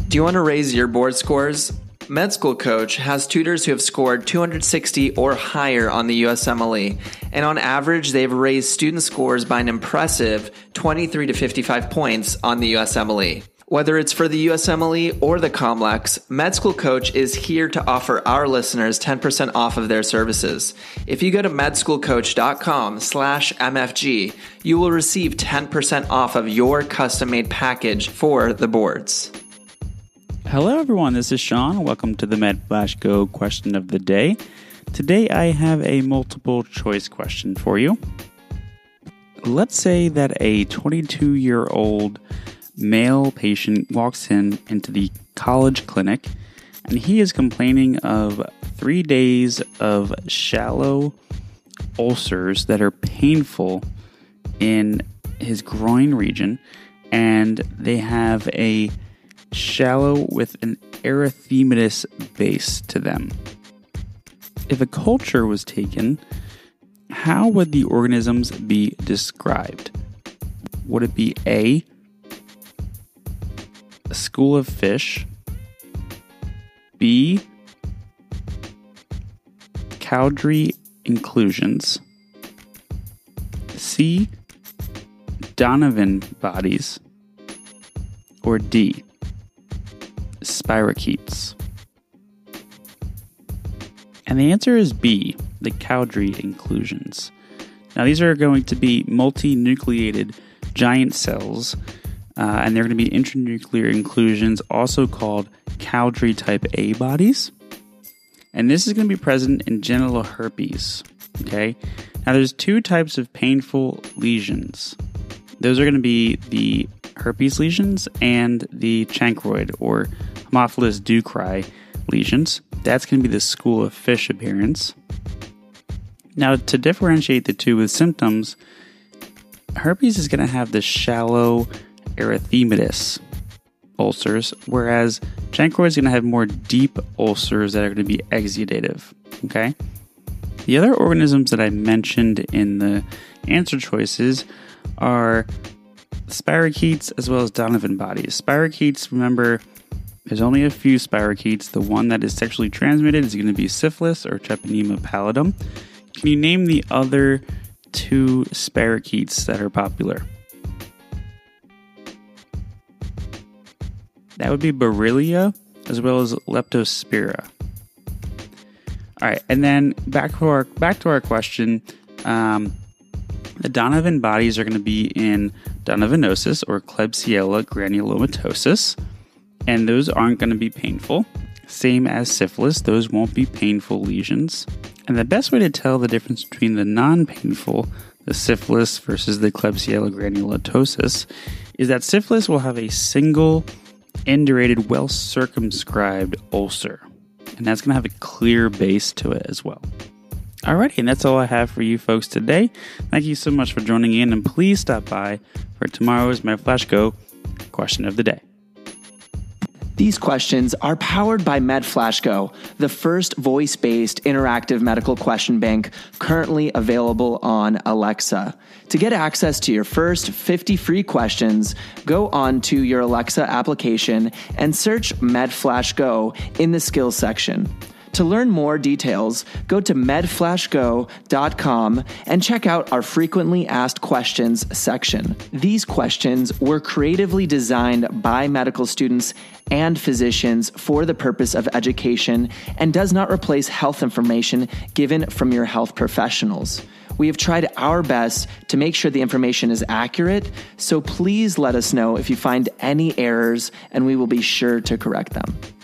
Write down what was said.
Do you want to raise your board scores? Med School Coach has tutors who have scored 260 or higher on the USMLE, and on average, they've raised student scores by an impressive 23 to 55 points on the USMLE. Whether it's for the USMLE or the COMLEX, Med School Coach is here to offer our listeners 10% off of their services. If you go to medschoolcoach.com/MFG, you will receive 10% off of your custom-made package for the boards. Hello everyone, this is Sean. Welcome to the MedFlashGo question of the day. Today I have a multiple choice question for you. Let's say that a 22-year-old male patient walks into the college clinic and he is complaining of 3 days of shallow ulcers that are painful in his groin region, and they have a shallow with an erythematous base to them. If a culture was taken, how would the organisms be described? Would it be A, a school of fish, B, Cowdrey inclusions, C, Donovan bodies, or D, spirochetes? And the answer is B, the Cowdrey inclusions. Now these are going to be multinucleated giant cells, and they're going to be intranuclear inclusions, also called Cowdrey type A bodies. And this is going to be present in genital herpes. Okay. Now there's two types of painful lesions. Those are going to be the herpes lesions and the chancroid or Haemophilus ducreyi lesions. That's going to be the school of fish appearance. Now, to differentiate the two with symptoms, herpes is going to have the shallow erythematous ulcers, whereas chancroid is going to have more deep ulcers that are going to be exudative. Okay? The other organisms that I mentioned in the answer choices are spirochetes as well as Donovan bodies. Spirochetes, remember, there's only a few spirochetes. The one that is sexually transmitted is going to be syphilis or Treponema pallidum. Can you name the other two spirochetes that are popular? That would be Borrelia as well as Leptospira. All right, and then back to our question. The Donovan bodies are going to be in Donovanosis or Klebsiella granulomatosis, and those aren't going to be painful. Same as syphilis, those won't be painful lesions. And the best way to tell the difference between the non-painful, the syphilis versus the Klebsiella granulomatosis, is that syphilis will have a single indurated, well-circumscribed ulcer, and that's going to have a clear base to it as well. Alrighty, and that's all I have for you folks today. Thank you so much for joining in, and please stop by for tomorrow's MedFlashGo question of the day. These questions are powered by MedFlashGo, the first voice-based interactive medical question bank currently available on Alexa. To get access to your first 50 free questions, go on to your Alexa application and search MedFlashGo in the skills section. To learn more details, go to medflashgo.com and check out our frequently asked questions section. These questions were creatively designed by medical students and physicians for the purpose of education and does not replace health information given from your health professionals. We have tried our best to make sure the information is accurate, so please let us know if you find any errors and we will be sure to correct them.